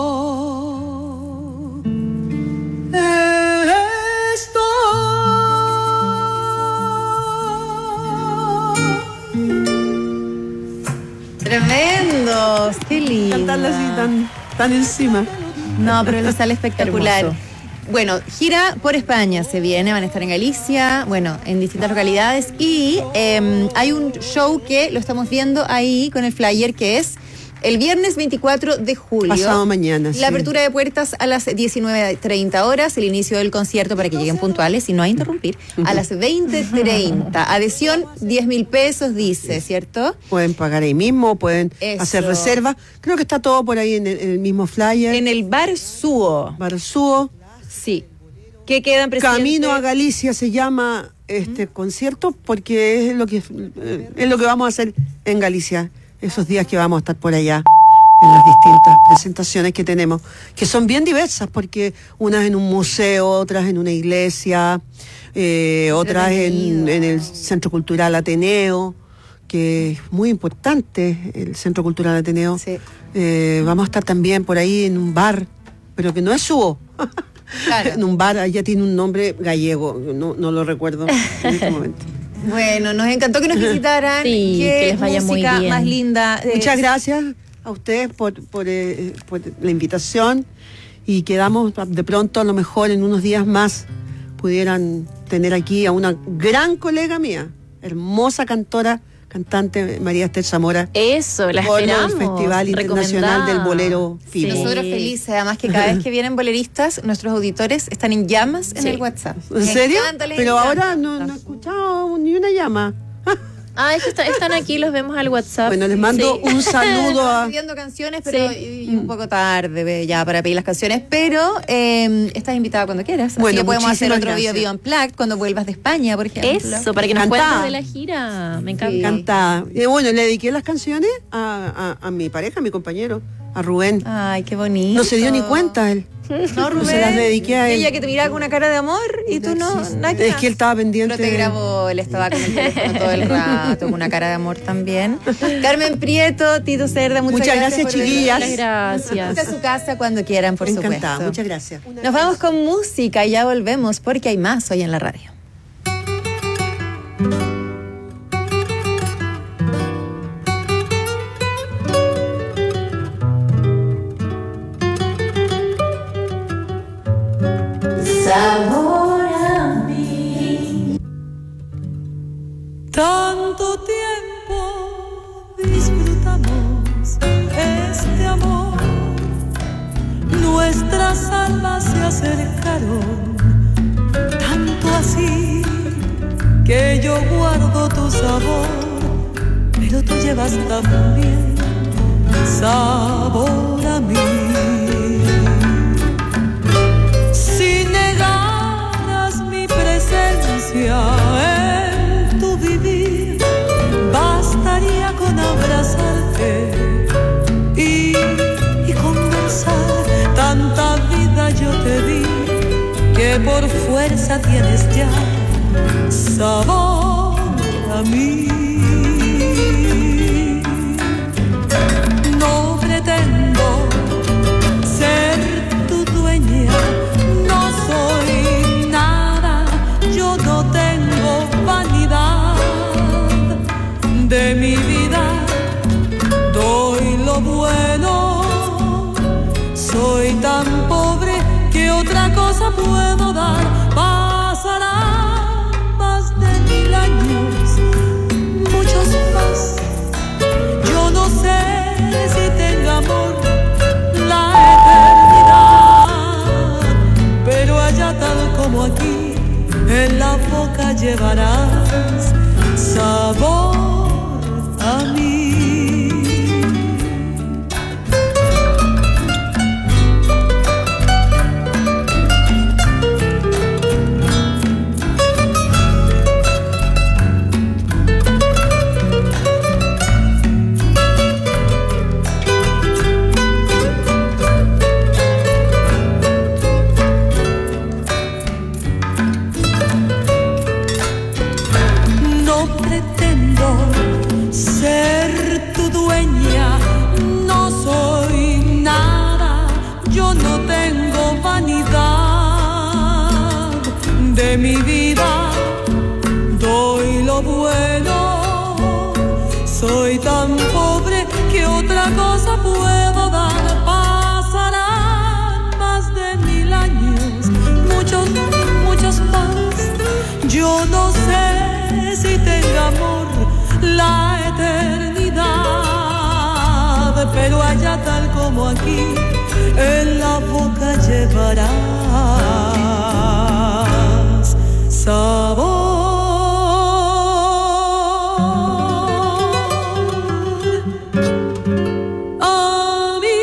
Tremendos, qué lindo. Cantarla así tan, tan encima. No, pero le sale espectacular. Hermoso. Bueno, gira por España, se viene, van a estar en Galicia, bueno, en distintas localidades. Y eh, hay un show que lo estamos viendo ahí con el flyer, que es el viernes veinticuatro de julio. Pasado mañana, sí. La apertura de puertas a las diecinueve treinta horas, el inicio del concierto para que lleguen puntuales y no a interrumpir, a las veinte treinta. Adhesión, diez mil pesos, dice, ¿cierto? Pueden pagar ahí mismo, pueden Eso. hacer reservas. Creo que está todo por ahí en el, en el mismo flyer. En el Bar Suo. Bar Suo. Sí. ¿Qué quedan, presidente? Camino a Galicia se llama este uh-huh. concierto, porque es lo que eh, es lo que vamos a hacer en Galicia esos días que vamos a estar por allá en las distintas presentaciones que tenemos, que son bien diversas, porque unas en un museo, otras en una iglesia, eh, otras en, en el Centro Cultural Ateneo, que es muy importante el Centro Cultural Ateneo. Sí. Eh, vamos a estar también por ahí en un bar, pero que no es Suo. Claro. En un bar, allá tiene un nombre gallego, no, no lo recuerdo en este momento. Bueno, nos encantó que nos visitaran. Sí, Qué que les vaya muy música bien. más linda. Muchas Eh, gracias a ustedes por, por, eh, por la invitación y quedamos de pronto, a lo mejor en unos días más, pudieran tener aquí a una gran colega mía, hermosa cantora, cantante María Esther Zamora. Eso, la por esperamos. el Festival Internacional del Bolero Sí. Fibo. Nosotros felices, además que cada vez que vienen boleristas, nuestros auditores están en llamas en Sí. el WhatsApp. ¿En Les serio? encanta, les Pero encanta. ahora no, no he escuchado ni una llama. Ah, ellos está- están aquí, los vemos al WhatsApp. Bueno, les mando Sí. un saludo a... pidiendo canciones, pero Sí. y, y un poco tarde ve, ya para pedir las canciones, pero eh, estás invitada cuando quieras. Así Bueno, que podemos hacer muchísimas otro video gracias. Bio Unplugged cuando vuelvas de España, por ejemplo. Eso, para que nos Encantada. cuentes de la gira. Me encanta. Encantada. Y bueno, le dediqué las canciones a, a, a mi pareja, a mi compañero, a Rubén. Ay, qué bonito. No se dio ni cuenta él. No, Rubén. Se las dediqué a él. Ella que te miraba con una cara de amor y tú no. nada que Es más. que él estaba pendiente. Pero te grabó, él estaba con el teléfono todo el rato, con una cara de amor también. Carmen Prieto, Tito Cerda, muchas, Muchas gracias, por chiquillas. venir. Muchas gracias. Esta es su casa cuando quieran, por Encantada, supuesto. muchas gracias. Nos vamos con música y ya volvemos porque hay más hoy en la radio. Sabor a mí. Tanto tiempo disfrutamos este amor. Nuestras almas se acercaron, tanto así que yo guardo tu sabor, pero tú llevas también sabor a mí. Si negaras mi presencia en tu vivir, bastaría con abrazarte y, y conversar. Tanta vida yo te di que por fuerza tienes ya sabor a mí. No pretendo ser tu dueña, no soy nada, yo no tengo vanidad de mi vida, doy lo bueno, soy tan pobre que otra cosa puedo dar. Pasarán más de mil años, muchos más, yo no sé si tenga amor la eternidad, pero allá tal como aquí, en la boca llevarás sabor a mí. No pretendo ser tu dueña, no soy nada, yo no tengo vanidad de mi vida, doy lo bueno, soy tan pobre que otra cosa puedo dar. Pasarán más de mil años, muchos, muchos más, yo no sé si tenga amor la eternidad, pero allá tal como aquí, en la boca llevarás sabor a mí.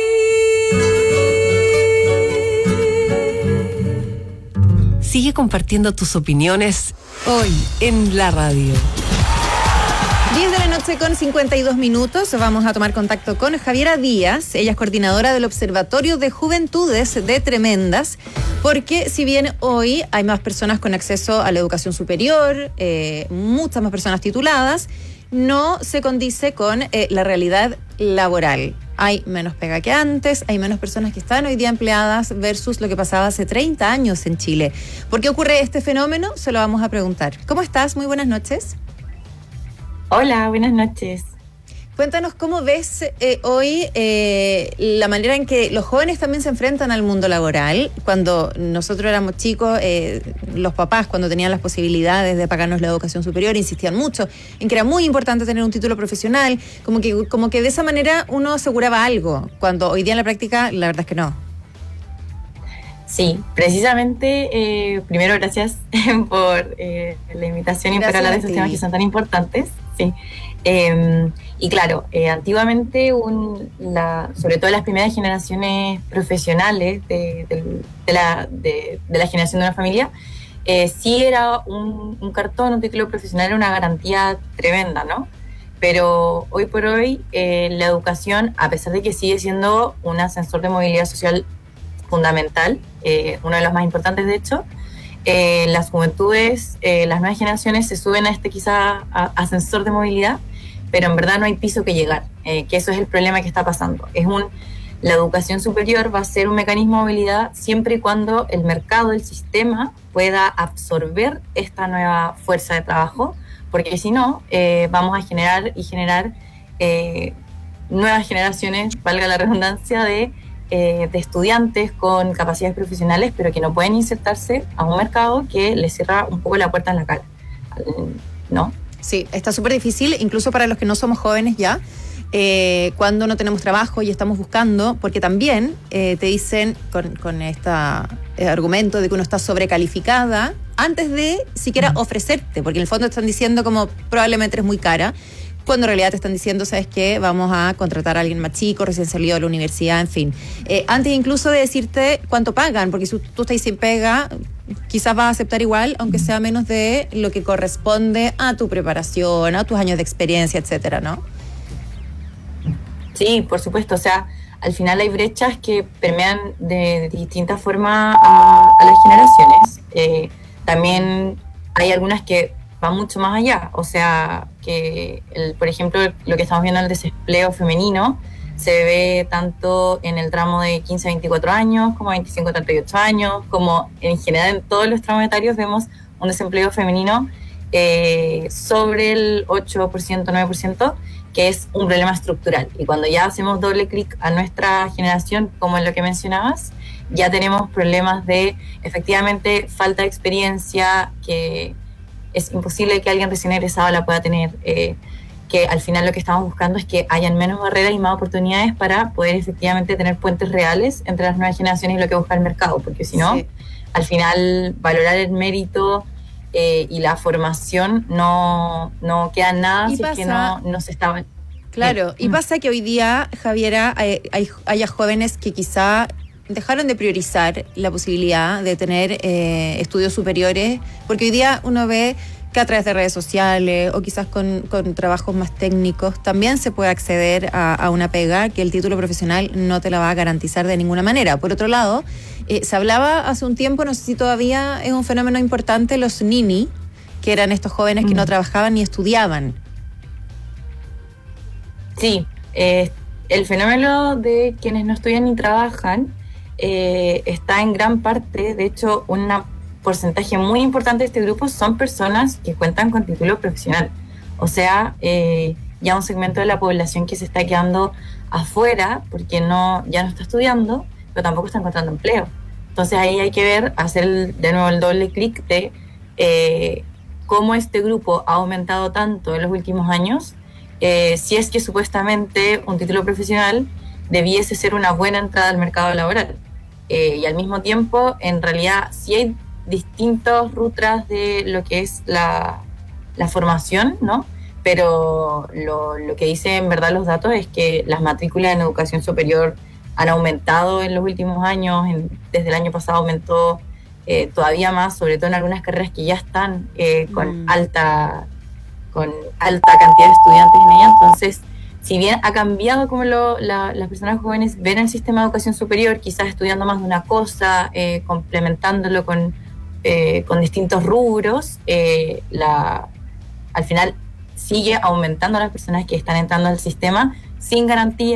Sigue compartiendo tus opiniones hoy en la radio. diez de la noche con cincuenta y dos minutos. Vamos a tomar contacto con Javiera Díaz. Ella es coordinadora del Observatorio de Juventudes de Tremendas, porque si bien hoy hay más personas con acceso a la educación superior, eh, muchas más personas tituladas, no se condice con eh, la realidad laboral. Hay menos pega que antes, hay menos personas que están hoy día empleadas versus lo que pasaba hace treinta años en Chile. ¿Por qué ocurre este fenómeno? Se lo vamos a preguntar. ¿Cómo estás? Muy buenas noches. Hola, buenas noches. Cuéntanos cómo ves eh, hoy eh, la manera en que los jóvenes también se enfrentan al mundo laboral. Cuando nosotros éramos chicos, eh, los papás, cuando tenían las posibilidades de pagarnos la educación superior, insistían mucho en que era muy importante tener un título profesional, como que, como que de esa manera uno aseguraba algo, cuando hoy día en la práctica la verdad es que no. Sí, precisamente, eh, primero gracias por eh, la invitación y por hablar de esos temas que son tan importantes. Sí. Eh, y claro, eh, antiguamente, un, la, sobre todo las primeras generaciones profesionales de, de, de, la, de, de la generación de una familia, eh, sí era un, un cartón, un título profesional, era una garantía tremenda, ¿no? Pero hoy por hoy eh, la educación, a pesar de que sigue siendo un ascensor de movilidad social fundamental, eh, uno de los más importantes de hecho, eh, las juventudes, eh, las nuevas generaciones se suben a este quizá a, ascensor de movilidad, pero en verdad no hay piso que llegar, eh, que eso es el problema que está pasando. Es un, la educación superior va a ser un mecanismo de movilidad siempre y cuando el mercado, el sistema, pueda absorber esta nueva fuerza de trabajo, porque si no, eh, vamos a generar y generar eh, nuevas generaciones, valga la redundancia, de, eh, de estudiantes con capacidades profesionales, pero que no pueden insertarse a un mercado que les cierra un poco la puerta en la cara, ¿no? Sí, está súper difícil, incluso para los que no somos jóvenes ya, eh, cuando no tenemos trabajo y estamos buscando, porque también eh, te dicen con, con este eh, argumento de que uno está sobrecalificada antes de siquiera ofrecerte, porque en el fondo te están diciendo como probablemente eres muy cara, cuando en realidad te están diciendo, ¿sabes qué? Vamos a contratar a alguien más chico, recién salido de la universidad, en fin. Eh, antes incluso de decirte cuánto pagan, porque si tú estás sin pega, quizás vas a aceptar igual, aunque sea menos de lo que corresponde a tu preparación, a tus años de experiencia, etcétera, ¿no? Sí, por supuesto. O sea, al final hay brechas que permean de, de distintas formas a, a las generaciones. Eh, también hay algunas que van mucho más allá. O sea, que, el, por ejemplo, lo que estamos viendo en el desempleo femenino se ve tanto en el tramo de quince a veinticuatro años, como veinticinco a treinta y ocho años, como en general en todos los tramos etarios vemos un desempleo femenino eh, sobre el ocho por ciento, nueve por ciento, que es un problema estructural. Y cuando ya hacemos doble clic a nuestra generación, como en lo que mencionabas, ya tenemos problemas de, efectivamente, falta de experiencia, que es imposible que alguien recién egresado la pueda tener, eh, que al final lo que estamos buscando es que hayan menos barreras y más oportunidades para poder efectivamente tener puentes reales entre las nuevas generaciones y lo que busca el mercado, porque si no, sí. Al final valorar el mérito eh, y la formación no, no queda nada y si pasa, es que no, no se está... Claro, y pasa que hoy día, Javiera, hay, hay, haya jóvenes que quizá dejaron de priorizar la posibilidad de tener eh, estudios superiores, porque hoy día uno ve que a través de redes sociales o quizás con, con trabajos más técnicos también se puede acceder a, a una pega que el título profesional no te la va a garantizar de ninguna manera. Por otro lado, eh, se hablaba hace un tiempo, no sé si todavía es un fenómeno importante, los nini, que eran estos jóvenes que mm. no trabajaban ni estudiaban. Sí, eh, el fenómeno de quienes no estudian ni trabajan eh, está en gran parte, de hecho, una porcentaje muy importante de este grupo son personas que cuentan con título profesional. O sea, eh, ya un segmento de la población que se está quedando afuera porque no ya no está estudiando, pero tampoco está encontrando empleo. Entonces ahí hay que ver, hacer el, de nuevo el doble clic de eh, cómo este grupo ha aumentado tanto en los últimos años, eh, si es que supuestamente un título profesional debiese ser una buena entrada al mercado laboral. Eh, y al mismo tiempo, en realidad, sí hay distintas rutas de lo que es la, la formación, ¿no? Pero lo, lo que dicen en verdad los datos es que las matrículas en educación superior han aumentado en los últimos años, en, desde el año pasado aumentó eh, todavía más, sobre todo en algunas carreras que ya están eh, con, mm. alta, con alta cantidad de estudiantes en ellas. Entonces, si bien ha cambiado como lo, la, las personas jóvenes ven el sistema de educación superior, quizás estudiando más de una cosa, eh, complementándolo con Eh, con distintos rubros, eh, la, al final sigue aumentando las personas que están entrando al sistema sin garantía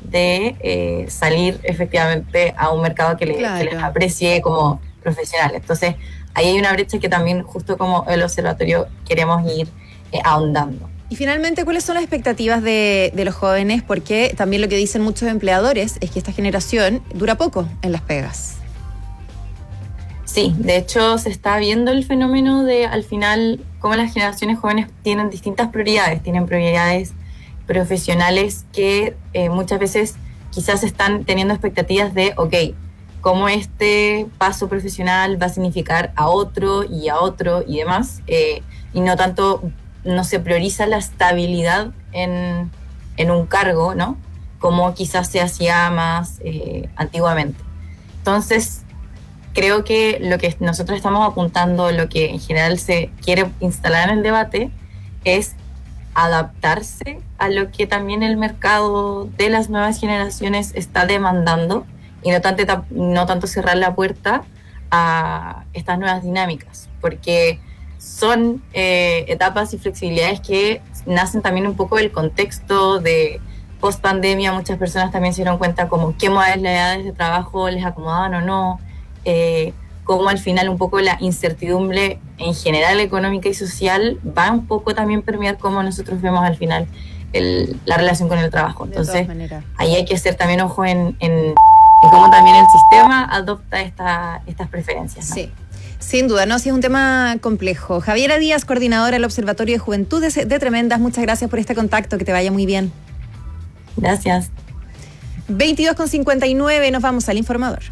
de eh, salir efectivamente a un mercado que, le, Claro. que les aprecie como profesionales. Entonces, ahí hay una brecha que también justo como el observatorio queremos ir eh, ahondando. Y finalmente, ¿cuáles son las expectativas de, de los jóvenes? Porque también lo que dicen muchos empleadores es que esta generación dura poco en las pegas. Sí, de hecho se está viendo el fenómeno de al final cómo las generaciones jóvenes tienen distintas prioridades, tienen prioridades profesionales que eh, muchas veces quizás están teniendo expectativas de, ok, cómo este paso profesional va a significar a otro y a otro y demás, eh, y no tanto, no se prioriza la estabilidad en, en un cargo, ¿no? Como quizás se hacía más eh, antiguamente. Entonces, creo que lo que nosotros estamos apuntando, lo que en general se quiere instalar en el debate, es adaptarse a lo que también el mercado de las nuevas generaciones está demandando y no tanto, no tanto cerrar la puerta a estas nuevas dinámicas, porque son eh, etapas y flexibilidades que nacen también un poco del contexto de post pandemia. Muchas personas también se dieron cuenta como qué modalidades de trabajo les acomodaban o no, eh, cómo al final un poco la incertidumbre en general económica y social va un poco también a permear cómo nosotros vemos al final el, la relación con el trabajo. Entonces ahí hay que hacer también ojo en, en, en cómo también el sistema adopta esta, estas preferencias, ¿no? Sí. Sin duda, no, sí es un tema complejo. Javiera Díaz, coordinadora del Observatorio de Juventudes de Tremendas, muchas gracias por este contacto, que te vaya muy bien. Gracias. veintidós con cincuenta y nueve, nos vamos al informador.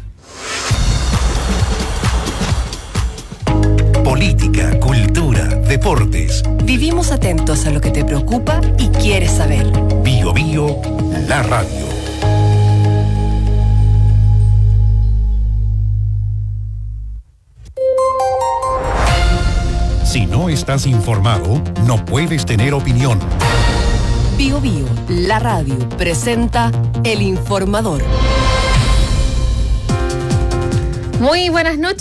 Política, cultura, deportes. Vivimos atentos a lo que te preocupa y quieres saber. Bio Bio, la radio. Si no estás informado, no puedes tener opinión. Bio Bio, la radio, presenta El Informador. Muy buenas noches.